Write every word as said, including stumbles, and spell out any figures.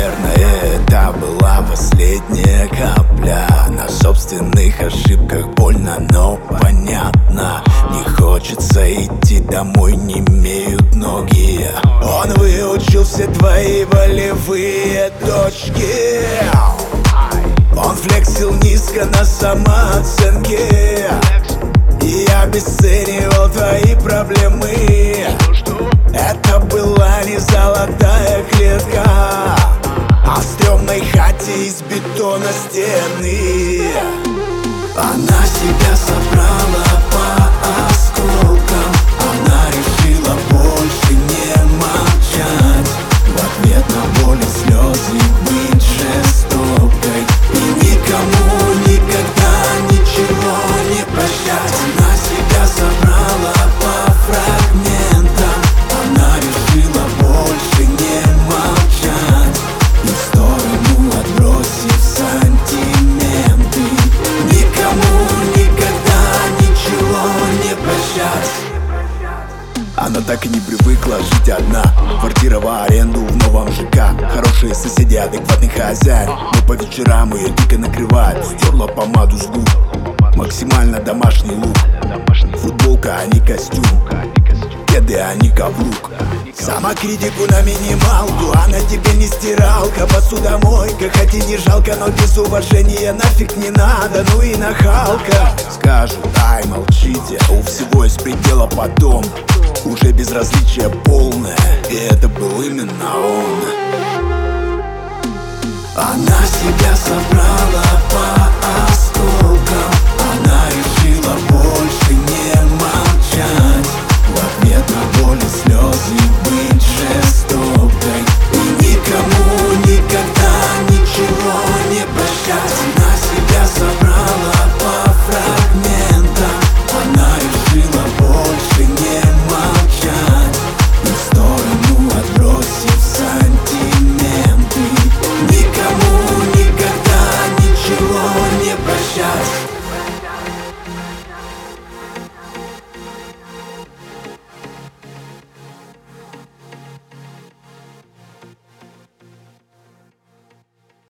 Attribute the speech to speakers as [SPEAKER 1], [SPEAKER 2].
[SPEAKER 1] Наверное, это была последняя капля. На собственных ошибках больно, но понятно. Не хочется идти домой, не имеют ноги. Он выучил все твои волевые точки. Он флексил низко на самооценке. И обесценивал твои проблемы. Это была не золотая клетка, а в стрёмной хате из бетона стены. Она себя собрала по осколкам. Она решила больше не молчать. В ответ на боль и слезы быть жестокой и никому никогда ничего не прощать. Она себя собрала по фрагментам. Она решила больше не молчать и в сторону отбросив сантименты. Никому никогда ничего не прощать. Она так и не привыкла жить одна. Квартира в аренду в новом ЖК. Хорошие соседи, адекватный хозяин. Но по вечерам ее дико накрывает. Стерла помаду с губ. Максимально домашний лук. Футболка, а не костюм. Кеды, а не каблук. Самокритику на минималку. Она тебе не стиралка, посудомойка. Хоть и не жалко, но без уважения нафиг не надо. Ну и нахалка. Скажут, ай, молчите, у всего есть предела потом. Уже безразличие полное, и это был именно он. Она себя